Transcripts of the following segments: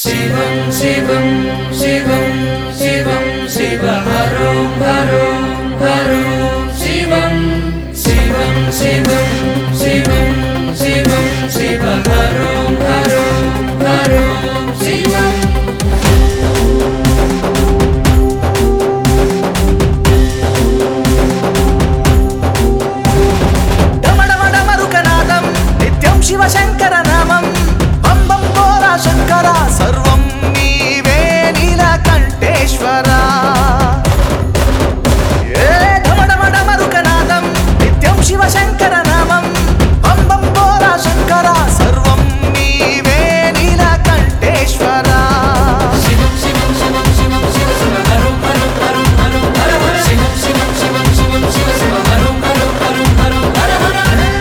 शिवं शिवं शिवं शिवं शिव हरो हरो हरो शिवं शिवं शिवं शिवं शिवं शिव हरो हरो हरो शिवं डमडमडमरुकनादं नित्यं शिवशंकर नामं बं बं बोला शंकरा सर्वं नीवे नीलकंठेश्वरा डमडमडमरुकनादं नित्यं शिवशंकर नामं बं बं बोला शंकरा सर्वं नीवे नीलकंठेश्वरा शिवं शिवं शिवं शिवं शिव शिव हरो हरो हरो हरो हर हर शिवं शिवं शिवं शिवं शिव शिव हरो हरो हरो हरो हर हर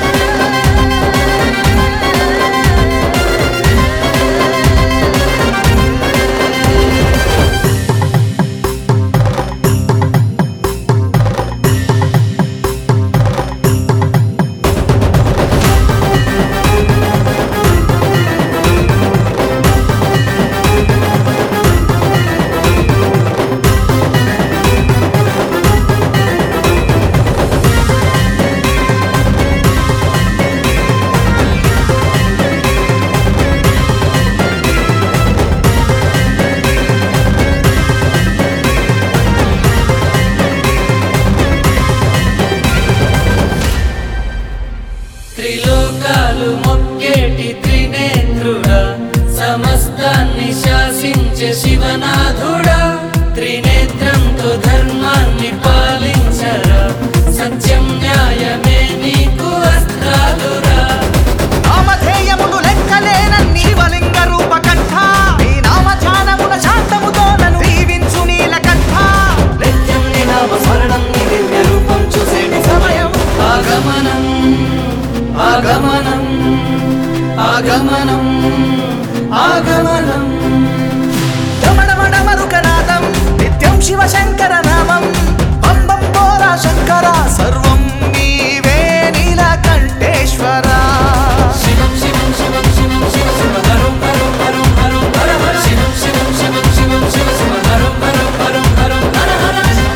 త్రిలోకాలు మొక్కేటి త్రినేత్రుడా సమస్తాన్ని శాసించే శివనాథుడా త్రినేత్రంతో ధర్మాన్ని పాలించరా సత్యం న్యాయమే నీకు అస్త్రాలురా నామధేయములు లెక్కలేనన్ని శివలింగ రూపకంఠ నీ నామధ్యానముల శాంతముతో నన్ను దీవించు నీలకంఠ నిత్యం నీ నామ స్మరణం నీ దివ్య రూపం చూసేటి సమయం ఆగమనం ఆగమనం ఆగమనం ఆగమనం డమడమడమరుకనాదం నిత్యం శివశంకర నామం బం బం బోలా శంకరా సర్వం నీవే నీలకంఠేశ్వరా शिवं शिवं शिवं शिवं शिव शिव हरो हरो हरो हरो हर हर शिवं शिवं शिवं शिवं शिव शिव हरो हरो हरो हरो हर हर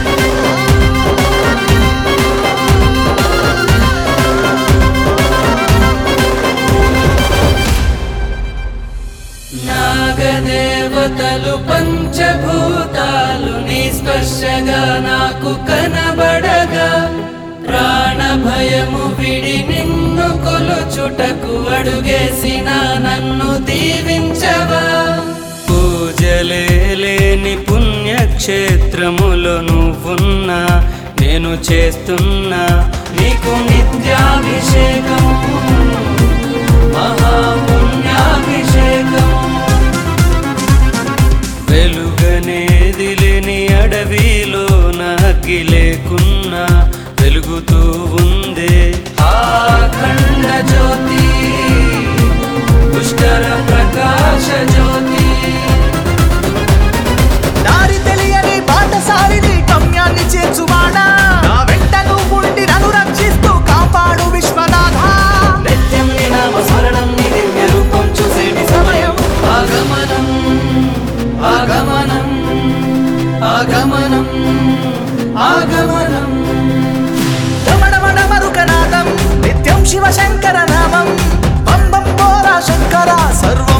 నాగదేవతలు పంచభూతాలు నీ స్పర్శగా నాకు కనబడగా ప్రాణ భయము విడి నిన్ను కొలుచుటకు అడుగేసిన నన్ను దీవించవా పూజలే లేని పుణ్యక్షేత్రములో నువ్వున్నా నేను చేస్తున్నా నీకు నిత్యాభిషేకం మహాపుణ్యాభిషేకం వెలుగనేది లేని అడవిలో నాకి లేకున్నా వెలుగుతూ ఉందే ఆఖండ జ్యోతి పుష్కర ప్రకాశ జ్యోతి దారి తెలియని బాటసారిని గమ్యాన్ని చేర్చువాడా నా వెంట నువ్వుండి నన్ను రక్షిస్తూ కాపాడు విశ్వనాథ నిత్యం నీ నామ స్మరణం నీ దివ్య రూపం చూసేటి సమయం ఆగమనం ఆగమనం ఆగమనం ఆగమనం డమడమడమరుకనాదం నిత్యం శివశంకర నామం బం బం బోలా శంకరా సర్వ